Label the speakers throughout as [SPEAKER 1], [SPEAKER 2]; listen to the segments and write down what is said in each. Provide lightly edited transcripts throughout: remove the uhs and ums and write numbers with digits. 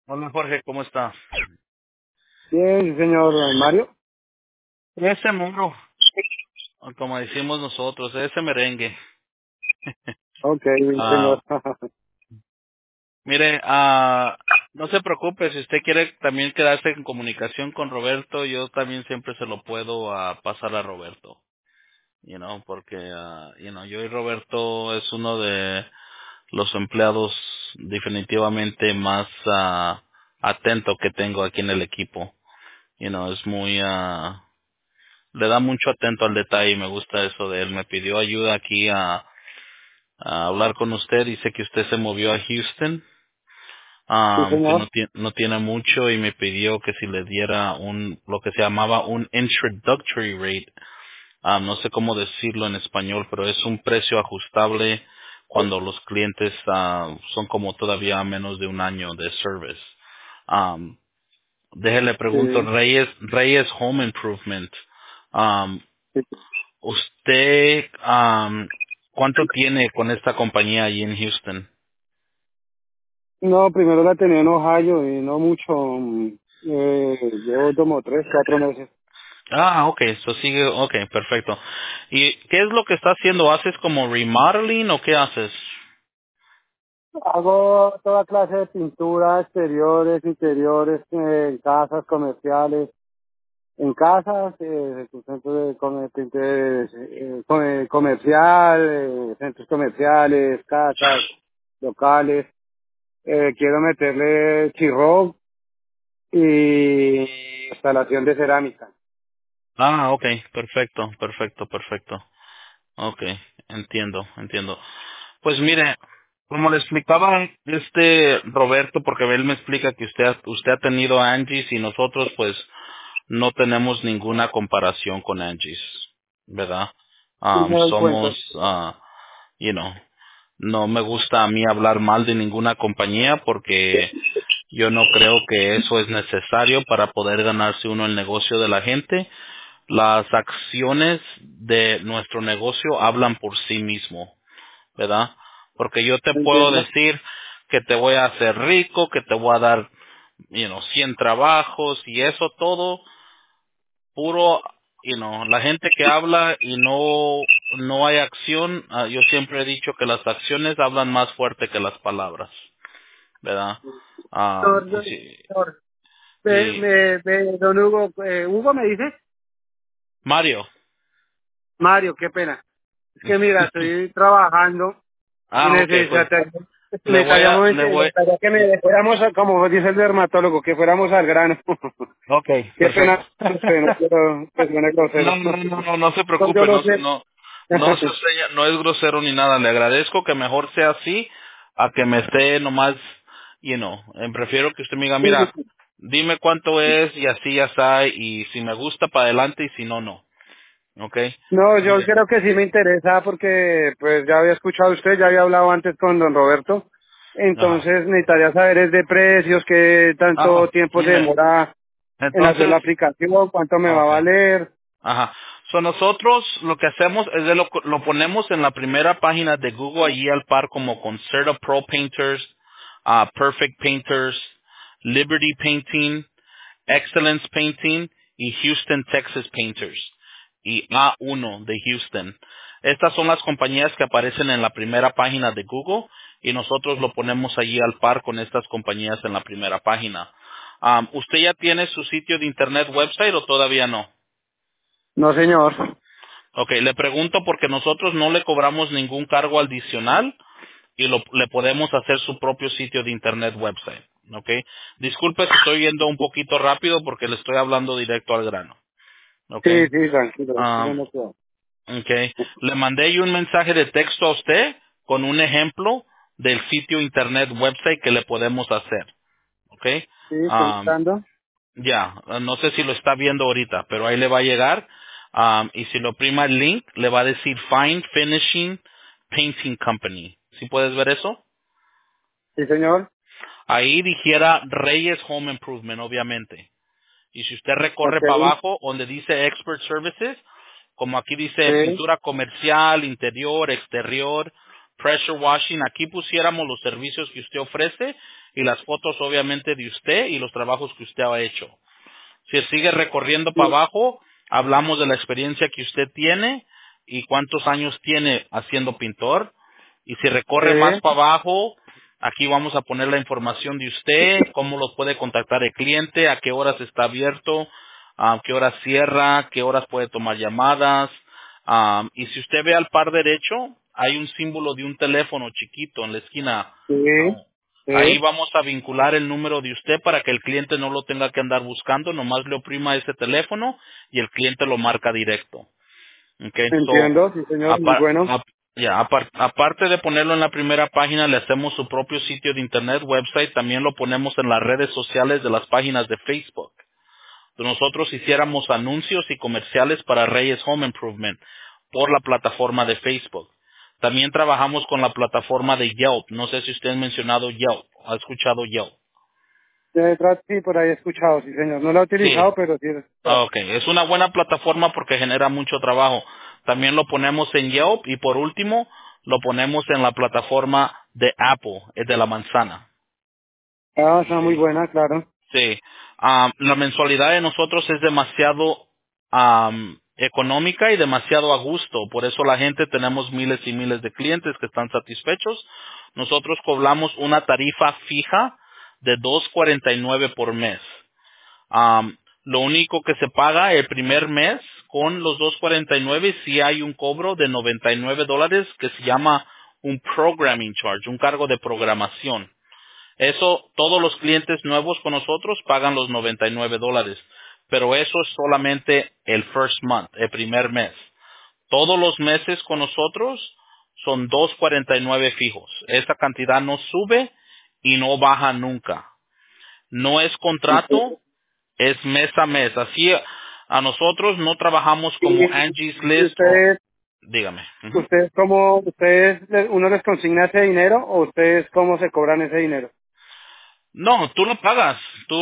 [SPEAKER 1] Hola Jorge, ¿cómo está?
[SPEAKER 2] Bien, sí, señor Mario.
[SPEAKER 1] Ese muro, o como decimos nosotros, ese merengue.
[SPEAKER 2] Ok,
[SPEAKER 1] Ah,
[SPEAKER 2] señor.
[SPEAKER 1] mire, no se preocupe, si usted quiere también quedarse en comunicación con Roberto, yo también siempre se lo puedo pasar a Roberto, porque, yo y Roberto es uno de los empleados definitivamente más atento que tengo aquí en el equipo. Es muy, le da mucho atento al detalle y me gusta eso de él. Me pidió ayuda aquí a hablar con usted. Dice que usted se movió a Houston,
[SPEAKER 2] Sí,
[SPEAKER 1] que
[SPEAKER 2] señor.
[SPEAKER 1] no tiene mucho y me pidió que si le diera lo que se llamaba un introductory rate. No sé cómo decirlo en español, pero es un precio ajustable cuando los clientes son como todavía menos de un año de service. Um, Déjele pregunto,
[SPEAKER 2] Sí,
[SPEAKER 1] Reyes Home Improvement. Um,
[SPEAKER 2] sí.
[SPEAKER 1] ¿Usted cuánto tiene con esta compañía allí en Houston?
[SPEAKER 2] No, primero la tenía en Ohio y no mucho. Llevo como 3, 4 meses.
[SPEAKER 1] Ok, eso sigue, ok, perfecto. ¿Y qué es lo que está haciendo? ¿Haces como remodeling o qué haces?
[SPEAKER 2] Hago toda clase de pintura, exteriores, interiores, en casas comerciales. En casas, centros de comercial, centros comerciales, casas, locales. Quiero meterle chirro y instalación de cerámica.
[SPEAKER 1] Ok, perfecto, perfecto, perfecto. Ok, entiendo. Pues mire, como le explicaba Roberto, porque él me explica que usted ha tenido Angie's y nosotros pues no tenemos ninguna comparación con Angie's, ¿verdad?
[SPEAKER 2] Sí, me doy
[SPEAKER 1] Somos,
[SPEAKER 2] cuenta.
[SPEAKER 1] you know, no me gusta a mí hablar mal de ninguna compañía porque yo no creo que eso es necesario para poder ganarse uno el negocio de la gente. Las acciones de nuestro negocio hablan por sí mismo, ¿verdad? Porque yo te puedo
[SPEAKER 2] Entiendo.
[SPEAKER 1] decir que te voy a hacer rico, que te voy a dar, 100 trabajos y eso todo puro, la gente que habla y no hay acción. Yo siempre he dicho que las acciones hablan más fuerte que las palabras, ¿verdad? Y sí,
[SPEAKER 2] Señor,
[SPEAKER 1] y
[SPEAKER 2] don Hugo, Hugo me dice,
[SPEAKER 1] Mario.
[SPEAKER 2] Mario, qué pena. Es que mira, estoy trabajando y
[SPEAKER 1] Okay, pues
[SPEAKER 2] necesitaría que me fuéramos, como dice el dermatólogo, que fuéramos al grano.
[SPEAKER 1] okay,
[SPEAKER 2] Qué
[SPEAKER 1] perfecto.
[SPEAKER 2] pena, no quiero que suene grosero.
[SPEAKER 1] No se
[SPEAKER 2] Pues yo
[SPEAKER 1] preocupe,
[SPEAKER 2] lo sé.
[SPEAKER 1] no es grosero ni nada. Le agradezco que mejor sea así a que me esté nomás, prefiero que usted me diga, mira, dime cuánto es y así ya está, y si me gusta para adelante y si no, no. Okay.
[SPEAKER 2] No, yo
[SPEAKER 1] Mire.
[SPEAKER 2] creo que sí me interesa porque pues ya había escuchado usted, ya había hablado antes con don Roberto,
[SPEAKER 1] Ajá.
[SPEAKER 2] entonces necesitaría saber es de precios, qué tanto tiempo se
[SPEAKER 1] Mire.
[SPEAKER 2] demora en hacer la
[SPEAKER 1] Entonces,
[SPEAKER 2] aplicación, cuánto me va a
[SPEAKER 1] okay.
[SPEAKER 2] valer.
[SPEAKER 1] Ajá. So nosotros lo que hacemos es lo ponemos en la primera página de Google allí al par como Concerta Pro Painters, Perfect Painters, Liberty Painting, Excellence Painting y Houston, Texas Painters y A1 de Houston. Estas son las compañías que aparecen en la primera página de Google y nosotros lo ponemos allí al par con estas compañías en la primera página. ¿Usted ya tiene su sitio de internet website o todavía no?
[SPEAKER 2] No, señor.
[SPEAKER 1] Ok, le pregunto porque nosotros no le cobramos ningún cargo adicional y le podemos hacer su propio sitio de internet website. Ok, disculpe si estoy yendo un poquito rápido porque le estoy hablando directo al grano. Ok,
[SPEAKER 2] Sí, sí, tranquilo.
[SPEAKER 1] um,
[SPEAKER 2] No puedo.
[SPEAKER 1] ok, le mandé yo un mensaje de texto a usted con un ejemplo del sitio internet website que le podemos hacer. Ok,
[SPEAKER 2] Sí, estoy
[SPEAKER 1] um,
[SPEAKER 2] buscando.
[SPEAKER 1] Ya, no sé si lo está viendo ahorita, pero ahí le va a llegar. Y si lo prima el link, le va a decir Fine Finishing Painting Company. ¿Sí puedes ver eso?
[SPEAKER 2] Sí, señor.
[SPEAKER 1] Ahí dijera Reyes Home Improvement, obviamente. Y si usted recorre
[SPEAKER 2] Ok.
[SPEAKER 1] para abajo, donde dice Expert Services, como aquí dice
[SPEAKER 2] Sí.
[SPEAKER 1] pintura comercial, interior, exterior, pressure washing, aquí pusiéramos los servicios que usted ofrece y las fotos obviamente de usted y los trabajos que usted ha hecho. Si sigue recorriendo para
[SPEAKER 2] Sí,
[SPEAKER 1] abajo, hablamos de la experiencia que usted tiene y cuántos años tiene haciendo pintor. Y si recorre más para abajo, aquí vamos a poner la información de usted, cómo lo puede contactar el cliente, a qué horas está abierto, a qué horas cierra, a qué horas puede tomar llamadas. Y si usted ve al par derecho, hay un símbolo de un teléfono chiquito en la esquina.
[SPEAKER 2] sí,
[SPEAKER 1] Ahí
[SPEAKER 2] sí,
[SPEAKER 1] vamos a vincular el número de usted para que el cliente no lo tenga que andar buscando, nomás le oprima ese teléfono y el cliente lo marca directo. Okay, so,
[SPEAKER 2] entiendo, sí señor, muy bueno.
[SPEAKER 1] aparte de ponerlo en la primera página, le hacemos su propio sitio de internet, website, también lo ponemos en las redes sociales de las páginas de Facebook. Nosotros hiciéramos anuncios y comerciales para Reyes Home Improvement por la plataforma de Facebook. También trabajamos con la plataforma de Yelp. No sé si usted ha mencionado Yelp, ha escuchado Yelp.
[SPEAKER 2] Detrás sí, por ahí he escuchado, sí señor. No lo he
[SPEAKER 1] Sí.
[SPEAKER 2] utilizado, pero sí he
[SPEAKER 1] Ah,
[SPEAKER 2] escuchado.
[SPEAKER 1] ok, es una buena plataforma porque genera mucho trabajo. También lo ponemos en Yelp y por último lo ponemos en la plataforma de Apple, es de la manzana.
[SPEAKER 2] Ah, está muy buena, claro.
[SPEAKER 1] Sí. La mensualidad de nosotros es demasiado económica y demasiado a gusto. Por eso la gente tenemos miles y miles de clientes que están satisfechos. Nosotros cobramos una tarifa fija de 2.49 por mes. Lo único que se paga el primer mes con los 2.49 si hay un cobro de $99 que se llama un programming charge, un cargo de programación. Eso, todos los clientes nuevos con nosotros pagan los $99, pero eso es solamente el first month, el primer mes. Todos los meses con nosotros son 2.49 fijos. Esa cantidad no sube y no baja nunca. No es contrato, es mes a mes. Así a nosotros no trabajamos
[SPEAKER 2] Y
[SPEAKER 1] como Angie's List o
[SPEAKER 2] ustedes,
[SPEAKER 1] dígame. Ujú.
[SPEAKER 2] ustedes cómo, uno les consigna ese dinero o ustedes cómo se cobran ese dinero.
[SPEAKER 1] No, tú lo pagas.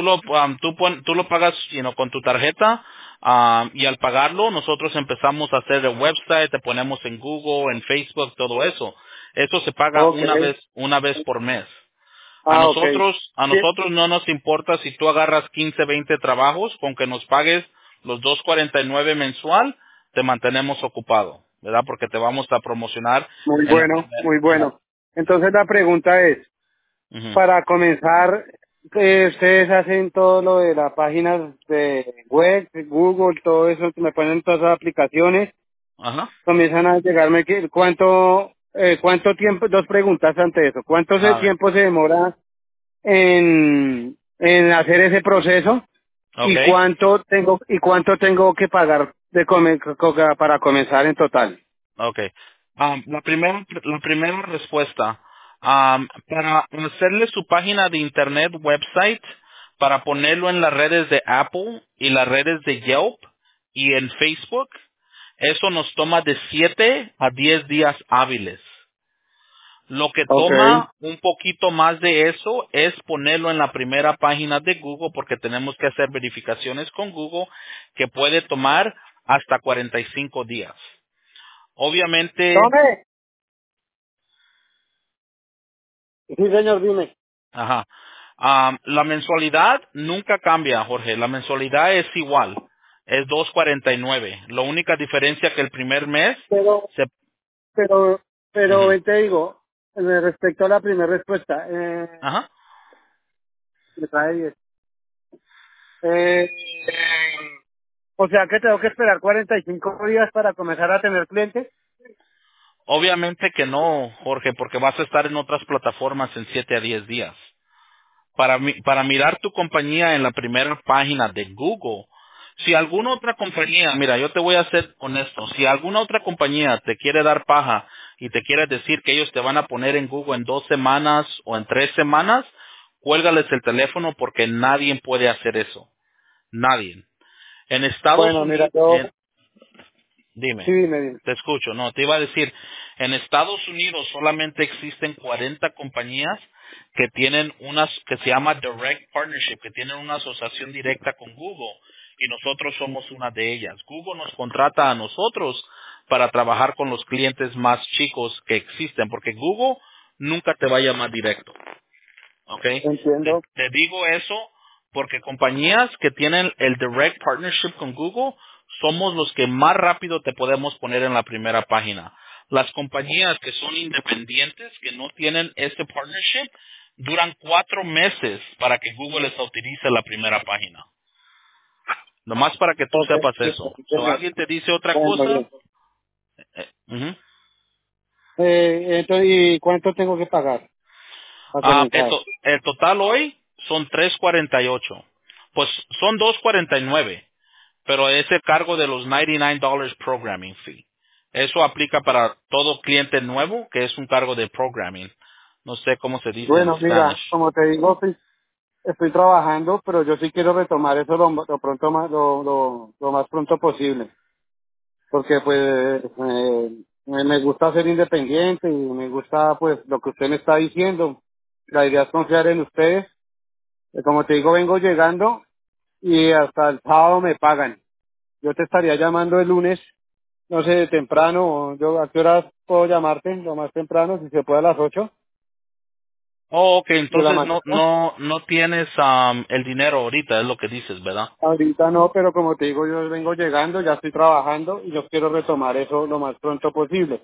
[SPEAKER 1] Tú lo pagas con tu tarjeta y al pagarlo nosotros empezamos a hacer el website, te ponemos en Google, en Facebook, todo eso. Eso se paga
[SPEAKER 2] Ok.
[SPEAKER 1] una vez por mes.
[SPEAKER 2] Ah, ok.
[SPEAKER 1] A
[SPEAKER 2] Sí,
[SPEAKER 1] nosotros no nos importa si tú agarras 15, 20 trabajos, con que nos pagues los 2.49 mensual, te mantenemos ocupado, ¿verdad? Porque te vamos a promocionar
[SPEAKER 2] muy
[SPEAKER 1] en la
[SPEAKER 2] bueno,
[SPEAKER 1] primera.
[SPEAKER 2] muy bueno. Entonces la pregunta es,
[SPEAKER 1] Ujú.
[SPEAKER 2] para comenzar, ustedes hacen todo lo de las páginas de web, de Google, todo eso, me ponen todas las aplicaciones,
[SPEAKER 1] Ajá.
[SPEAKER 2] comienzan a llegarme cuánto tiempo, dos preguntas ante eso,
[SPEAKER 1] A ver.
[SPEAKER 2] tiempo se demora en hacer ese proceso y
[SPEAKER 1] Okay.
[SPEAKER 2] cuánto tengo que pagar para comenzar en total.
[SPEAKER 1] Okay. La primera respuesta, para hacerle su página de internet, website, para ponerlo en las redes de Apple y las redes de Yelp y en Facebook, eso nos toma de 7 a 10 días hábiles. Lo que
[SPEAKER 2] Okay.
[SPEAKER 1] toma un poquito más de eso es ponerlo en la primera página de Google porque tenemos que hacer verificaciones con Google que puede tomar hasta 45 días. Obviamente,
[SPEAKER 2] Tome. Sí, señor, dime.
[SPEAKER 1] ajá. La mensualidad nunca cambia, Jorge. La mensualidad es igual. Es 2.49. La única diferencia que el primer mes
[SPEAKER 2] Pero,
[SPEAKER 1] se...
[SPEAKER 2] pero, pero,
[SPEAKER 1] Ujú.
[SPEAKER 2] te digo, respecto a la primera respuesta,
[SPEAKER 1] Ajá.
[SPEAKER 2] me trae 10. Eh, o sea que tengo que esperar 45 días para comenzar a tener clientes.
[SPEAKER 1] Obviamente que no, Jorge, porque vas a estar en otras plataformas en 7 a 10 días. Para mirar tu compañía en la primera página de Google, si alguna otra compañía, mira, yo te voy a ser honesto, si alguna otra compañía te quiere dar paja y te quiere decir que ellos te van a poner en Google en 2 semanas o en 3 semanas, cuélgales el teléfono porque nadie puede hacer eso. Nadie. En Estados
[SPEAKER 2] Bueno, mira,
[SPEAKER 1] Unidos,
[SPEAKER 2] yo, sí,
[SPEAKER 1] dime,
[SPEAKER 2] dime.
[SPEAKER 1] te escucho, no, te iba a decir, en Estados Unidos solamente existen 40 compañías que tienen que se llama Direct Partnership, que tienen una asociación directa con Google. y nosotros somos una de ellas. Google nos contrata a nosotros para trabajar con los clientes más chicos que existen, porque Google nunca te va a llamar directo. ¿Ok?
[SPEAKER 2] Entiendo.
[SPEAKER 1] Te digo eso porque compañías que tienen el direct partnership con Google somos los que más rápido te podemos poner en la primera página. Las compañías que son independientes, que no tienen este partnership, duran 4 meses para que Google les utilice la primera página. Nomás para que tú
[SPEAKER 2] Ok,
[SPEAKER 1] sepas
[SPEAKER 2] sí,
[SPEAKER 1] eso.
[SPEAKER 2] sí,
[SPEAKER 1] So,
[SPEAKER 2] señor.
[SPEAKER 1] alguien te dice otra
[SPEAKER 2] Bueno,
[SPEAKER 1] cosa,
[SPEAKER 2] bien.
[SPEAKER 1] ujú.
[SPEAKER 2] Entonces, ¿y cuánto tengo que pagar para comenzar?
[SPEAKER 1] El total hoy son 348. Pues son 249. Pero ese cargo de los $99 programming fee. Eso aplica para todo cliente nuevo, que es un cargo de programming. No sé cómo se dice en
[SPEAKER 2] Bueno, mira,
[SPEAKER 1] Spanish.
[SPEAKER 2] como te digo, sí, estoy trabajando, pero yo sí quiero retomar eso lo más pronto posible. Porque pues me gusta ser independiente y me gusta pues lo que usted me está diciendo. La idea es confiar en ustedes. Como te digo, vengo llegando y hasta el sábado me pagan. Yo te estaría llamando el lunes, no sé, temprano, o yo a qué horas puedo llamarte, lo más temprano, si se puede a las 8
[SPEAKER 1] Oh, ok,
[SPEAKER 2] de la
[SPEAKER 1] entonces
[SPEAKER 2] mañana.
[SPEAKER 1] no tienes el dinero ahorita, es lo que dices, ¿verdad?
[SPEAKER 2] Ahorita no, pero como te digo, yo vengo llegando, ya estoy trabajando y yo quiero retomar eso lo más pronto posible,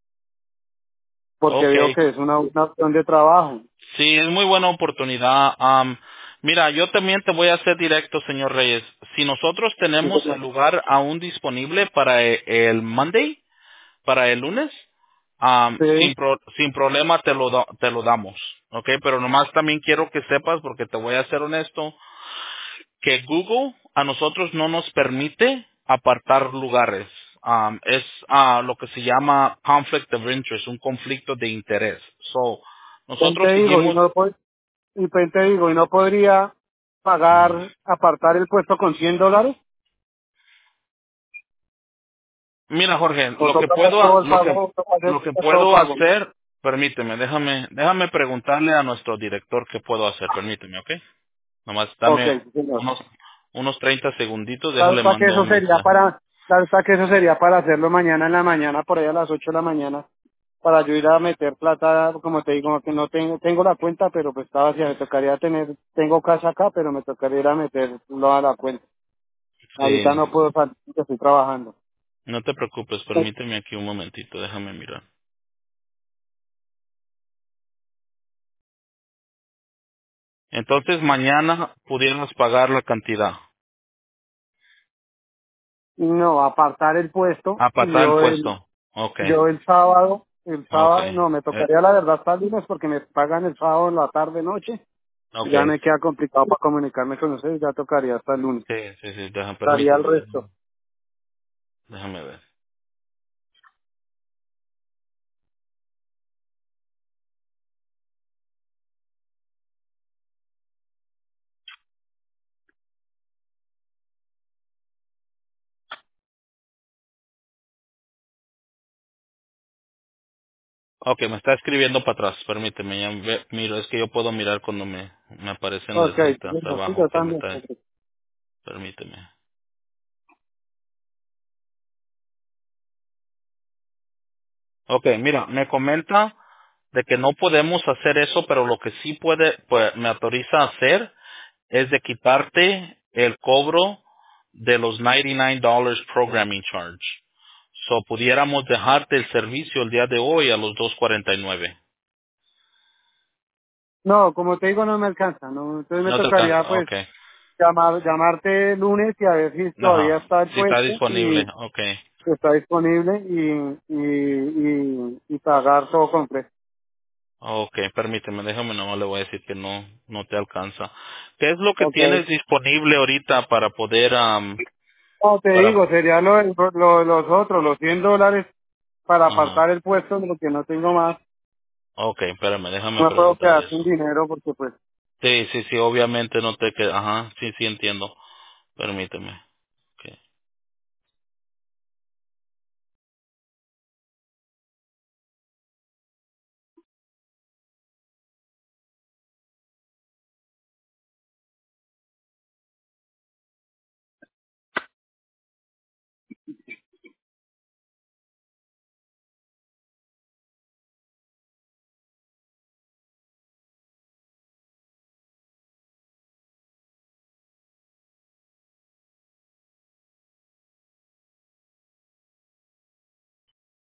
[SPEAKER 2] porque
[SPEAKER 1] Ok,
[SPEAKER 2] veo que es una opción de trabajo.
[SPEAKER 1] sí, es muy buena oportunidad. Mira, yo también te voy a hacer directo, señor Reyes. Si nosotros
[SPEAKER 2] Sí,
[SPEAKER 1] tenemos el
[SPEAKER 2] señor.
[SPEAKER 1] lugar aún disponible para el Monday, para el lunes,
[SPEAKER 2] Sí,
[SPEAKER 1] sin problema te lo damos, ¿ok? Pero nomás también quiero que sepas, porque te voy a ser honesto, que Google a nosotros no nos permite apartar lugares. Es lo que se llama conflict of interest, un conflicto de interés. So,
[SPEAKER 2] pues
[SPEAKER 1] nosotros
[SPEAKER 2] te digo,
[SPEAKER 1] seguimos.
[SPEAKER 2] y no podría
[SPEAKER 1] Ujú.
[SPEAKER 2] pagar, apartar el puesto con $100,
[SPEAKER 1] Mira, Jorge,
[SPEAKER 2] o toca hacer todo el pago, toca hacer
[SPEAKER 1] lo que
[SPEAKER 2] todo el
[SPEAKER 1] puedo
[SPEAKER 2] pago.
[SPEAKER 1] hacer, permíteme, déjame preguntarle a nuestro director qué puedo hacer, permíteme, ¿ok? Nomás
[SPEAKER 2] Ok,
[SPEAKER 1] dame
[SPEAKER 2] sí, señor.
[SPEAKER 1] unos 30 segunditos,
[SPEAKER 2] Claro
[SPEAKER 1] déjale
[SPEAKER 2] está que
[SPEAKER 1] mando
[SPEAKER 2] eso
[SPEAKER 1] un
[SPEAKER 2] sería
[SPEAKER 1] mensaje.
[SPEAKER 2] claro está que eso sería para hacerlo mañana en la mañana, por ahí a las 8 de la mañana, para yo ir a meter plata, como te digo, que no tengo la cuenta, pero pues estaba vacía, me tocaría tengo casa acá, pero me tocaría ir a meterlo a la cuenta. Ahorita
[SPEAKER 1] Sí,
[SPEAKER 2] no puedo salir porque estoy trabajando.
[SPEAKER 1] no te preocupes, permíteme aquí un momentito, déjame mirar. Entonces mañana pudieras pagar la cantidad,
[SPEAKER 2] No, apartar el puesto, y
[SPEAKER 1] apartar el puesto. Ok,
[SPEAKER 2] yo el
[SPEAKER 1] ok,
[SPEAKER 2] sábado, no, me tocaría la verdad hasta el lunes porque me pagan el sábado en la tarde noche,
[SPEAKER 1] ok.
[SPEAKER 2] ya me queda complicado para comunicarme con ustedes, ya tocaría hasta el lunes.
[SPEAKER 1] Sí, sí, sí,
[SPEAKER 2] Daría el
[SPEAKER 1] permíteme,
[SPEAKER 2] resto.
[SPEAKER 1] déjame ver. Ok, me está escribiendo para atrás, permíteme, miro, es que yo puedo mirar cuando me aparecen
[SPEAKER 2] Ok,
[SPEAKER 1] las letras
[SPEAKER 2] bueno, sí,
[SPEAKER 1] abajo
[SPEAKER 2] yo
[SPEAKER 1] que me
[SPEAKER 2] también.
[SPEAKER 1] está, permíteme. Ok, mira, me comenta de que no podemos hacer eso, pero lo que sí me autoriza a hacer es de quitarte el cobro de los $99 programming charge. So, pudiéramos dejarte el servicio el día de hoy a los 249.
[SPEAKER 2] No, como te digo, no me alcanza, no, entonces me
[SPEAKER 1] No te
[SPEAKER 2] tocaría
[SPEAKER 1] alcanza,
[SPEAKER 2] pues
[SPEAKER 1] ok.
[SPEAKER 2] llamarte el lunes y a ver si todavía
[SPEAKER 1] Ajá,
[SPEAKER 2] está el
[SPEAKER 1] si está
[SPEAKER 2] puesto y
[SPEAKER 1] disponible, ok.
[SPEAKER 2] si está disponible y pagar todo completo.
[SPEAKER 1] Ok, permíteme, déjame nomás le voy a decir que no te alcanza. ¿Qué es lo que
[SPEAKER 2] Ok.
[SPEAKER 1] tienes disponible ahorita para poder,
[SPEAKER 2] Como te
[SPEAKER 1] para,
[SPEAKER 2] digo, sería los otros, los $100 para
[SPEAKER 1] ajá,
[SPEAKER 2] apartar el puesto, porque no tengo más.
[SPEAKER 1] ok, espérame, déjame
[SPEAKER 2] No me puedo
[SPEAKER 1] preguntar
[SPEAKER 2] quedar sin
[SPEAKER 1] eso.
[SPEAKER 2] dinero porque pues,
[SPEAKER 1] Sí, sí, sí, obviamente no te queda, ajá, sí, sí entiendo. Permíteme. Ok.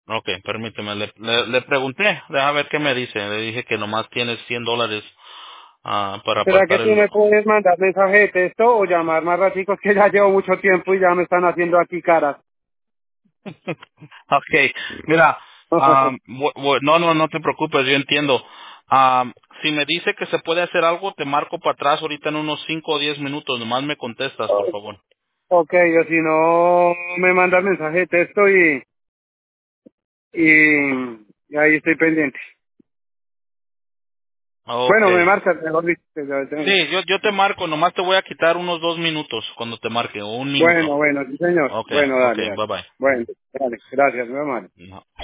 [SPEAKER 1] Ok, permíteme, le pregunté, deja ver qué me dice. Le dije que nomás tienes $100 para
[SPEAKER 2] ¿Será que
[SPEAKER 1] apartar
[SPEAKER 2] tú
[SPEAKER 1] el...
[SPEAKER 2] me puedes mandar mensaje de texto o llamar más raticos que ya llevo mucho tiempo y ya me están haciendo aquí caras?
[SPEAKER 1] Ok, mira, no te preocupes, yo entiendo. Si me dice que se puede hacer algo, te marco para atrás ahorita en unos 5 o 10 minutos. Nomás me contestas, por favor.
[SPEAKER 2] Ok, o si no, me mandas mensaje de texto y ahí estoy pendiente.
[SPEAKER 1] Ok.
[SPEAKER 2] Bueno, me marcas, mejor dicho.
[SPEAKER 1] Sí, yo te marco, nomás te voy a quitar unos 2 minutos cuando te marque, o 1 minuto.
[SPEAKER 2] Bueno, bueno, sí señor.
[SPEAKER 1] Ok,
[SPEAKER 2] bueno,
[SPEAKER 1] ok,
[SPEAKER 2] dale, dale.
[SPEAKER 1] bye bye.
[SPEAKER 2] Bueno, dale, gracias, mi hermano.
[SPEAKER 1] No.